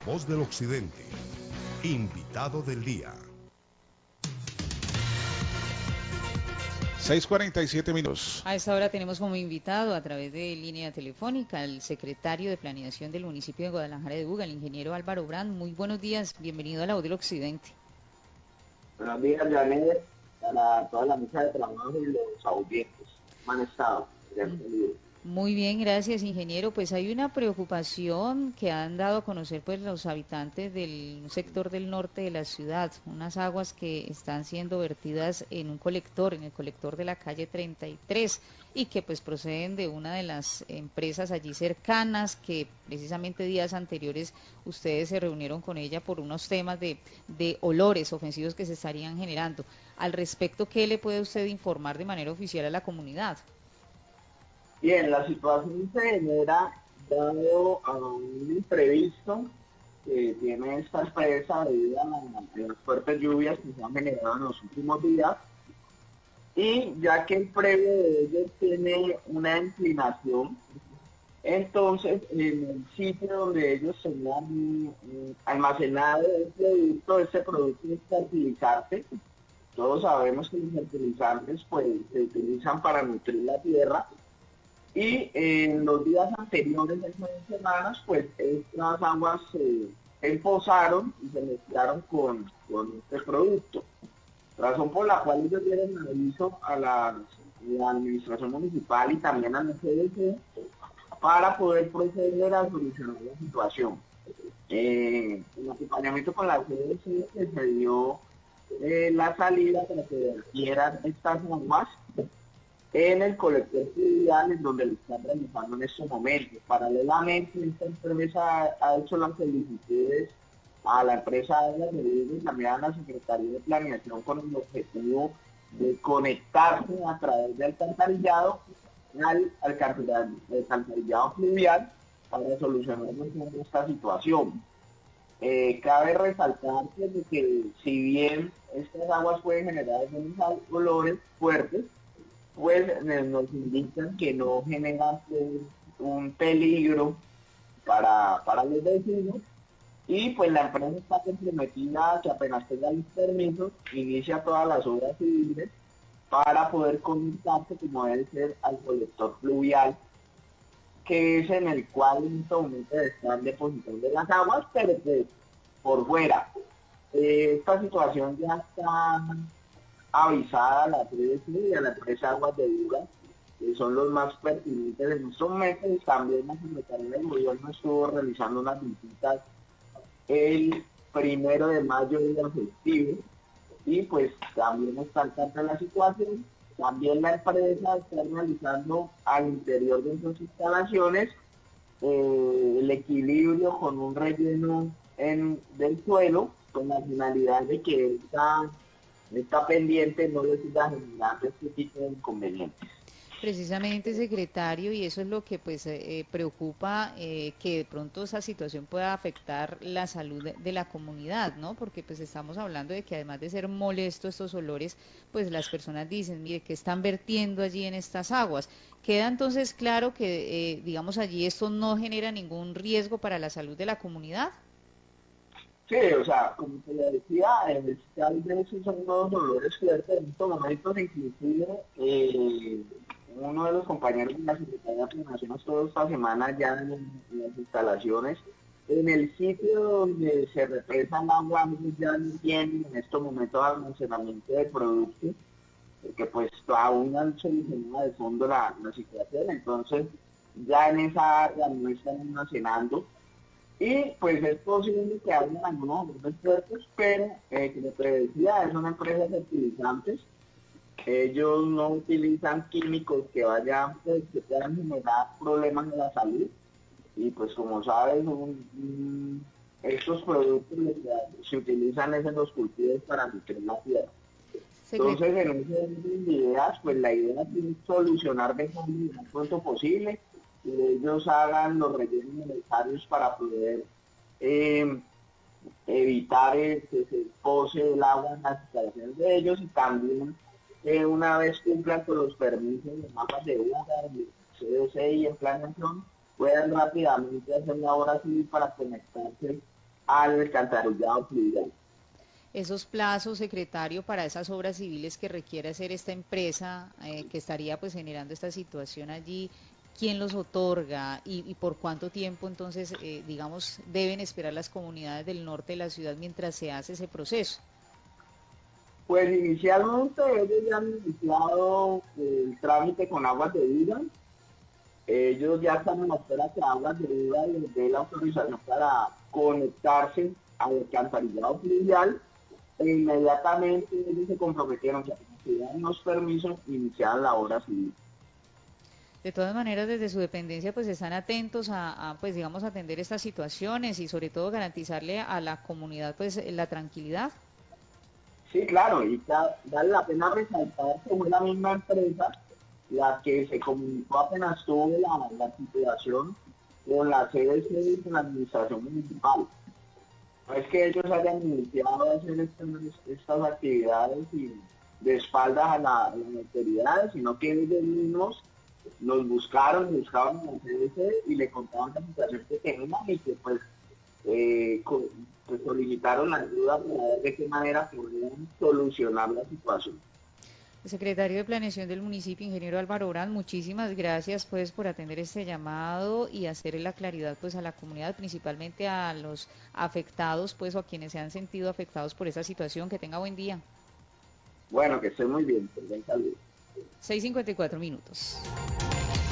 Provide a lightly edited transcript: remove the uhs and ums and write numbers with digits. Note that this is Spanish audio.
voz del occidente. Invitado del día. 6:47 minutos. A esta hora tenemos como invitado a través de línea telefónica al secretario de Planeación del municipio de Guadalajara de Buga, el ingeniero Álvaro Brand. Muy buenos días, bienvenido a la voz del occidente. Buenos días, Janet, para toda la mesa de trabajo y los audientes. ¿Cómo han estado? Muy bien, gracias, ingeniero. Pues hay una preocupación que han dado a conocer pues los habitantes del sector del norte de la ciudad, unas aguas que están siendo vertidas en un colector, en el colector de la calle 33, y que pues proceden de una de las empresas allí cercanas, que precisamente días anteriores ustedes se reunieron con ella por unos temas de olores ofensivos que se estarían generando. Al respecto, ¿qué le puede usted informar de manera oficial a la comunidad? Bien, la situación se genera dado a un imprevisto que tiene esta empresa debido a las fuertes lluvias que se han generado en los últimos días, y ya que el predio de ellos tiene una inclinación, entonces en el sitio donde ellos tenían almacenado este producto es fertilizante. Todos sabemos que los fertilizantes pues se utilizan para nutrir la tierra. Y en los días anteriores, de esas semanas, pues estas aguas se empozaron y se mezclaron con este producto. Razón por la cual ellos dieron aviso a la administración municipal y también a la CDC para poder proceder a solucionar la situación. En acompañamiento con la CDC se dio la salida para que vertieran estas aguas en el colector fluvial en donde lo están realizando en estos momentos. Paralelamente, esta empresa ha hecho las solicitudes a la empresa de las bebidas y también a la Secretaría de Planeación con el objetivo de conectarse a través del alcantarillado al alcantarillado fluvial para solucionar esta situación. Cabe resaltar que si bien estas aguas pueden generar algunos olores fuertes, pues nos indican que no generan un peligro para los vecinos, y pues la empresa está comprometida a que apenas tenga los permisos, inicia todas las obras civiles para poder conectarse como debe ser al colector fluvial, que es en el cual en este momento están depositando las aguas, pero pues por fuera. Esta situación ya está avisada a la CDC y a la empresa Aguas de Buga, que son los más pertinentes en estos meses. También la Secretaría del Gobierno estuvo realizando unas visitas el 1 de mayo día festivo, y pues también está al tanto de la situación. También la empresa está realizando al interior de sus instalaciones el equilibrio con un relleno del suelo, con la finalidad de que esta pendiente no le siga generando este tipo de inconvenientes. Precisamente, secretario, y eso es lo que pues preocupa, que de pronto esa situación pueda afectar la salud de la comunidad, ¿no? Porque pues estamos hablando de que además de ser molestos estos olores, pues las personas dicen, mire, ¿qué están vertiendo allí en estas aguas? Queda entonces claro que, digamos, allí esto no genera ningún riesgo para la salud de la comunidad. Sí, o sea, como te le decía, tal vez son unos dolores fuertes en estos momentos, inclusive uno de los compañeros de la Secretaría de Planeación estuvo esta semana ya en las instalaciones, en el sitio donde se represa el agua, ya no tienen en estos momentos almacenamiento de productos, porque pues aún no han solucionado de fondo la situación, entonces ya en esa área no están almacenando. Y pues es posible que hayan algunos otros puertos, pero como te decía, es una empresa de fertilizantes. Ellos no utilizan químicos que vayan, pues, que puedan generar problemas de la salud. Y pues como sabes, estos productos se utilizan es en los cultivos para nutrir la tierra. Secret Entonces, en ese orden de ideas, pues la idea es solucionar de forma lo más pronto posible, que ellos hagan los rellenos necesarios para poder evitar que se pose el agua en las instalaciones de ellos, y también una vez cumplan con los permisos de mapas de Buga, de CDC y en planeación, puedan rápidamente hacer la obra civil para conectarse al alcantarillado fluvial. Esos plazos, secretario, para esas obras civiles que requiere hacer esta empresa que estaría pues generando esta situación allí, ¿quién los otorga y por cuánto tiempo entonces, digamos, deben esperar las comunidades del norte de la ciudad mientras se hace ese proceso? Pues inicialmente ellos ya han iniciado el trámite con Aguas de Vida. Ellos ya están en la espera que Aguas de Vida les dé la autorización para conectarse al alcantarillado fluvial e inmediatamente ellos se comprometieron que apenas tuvieran los permisos iniciar la obra civil. De todas maneras, desde su dependencia, pues están atentos pues digamos, atender estas situaciones y sobre todo garantizarle a la comunidad, pues, la tranquilidad. Sí, claro, y vale la pena resaltar que fue la misma empresa la que se comunicó apenas tuvo la situación con la CDC y con la administración municipal. No es que ellos hayan iniciado a hacer estas actividades y de espaldas a las autoridades, sino que ellos mismos nos buscaban en la CDC y le contaban la situación que tenían y que eh, co- pues solicitaron la ayuda para ver de qué manera podrían solucionar la situación. El secretario de Planeación del municipio, ingeniero Álvaro Orán, muchísimas gracias pues por atender este llamado y hacer la claridad pues a la comunidad, principalmente a los afectados pues o a quienes se han sentido afectados por esta situación. Que tenga buen día. Bueno, que esté muy bien, pues, buen saludo. 6:54 minutos.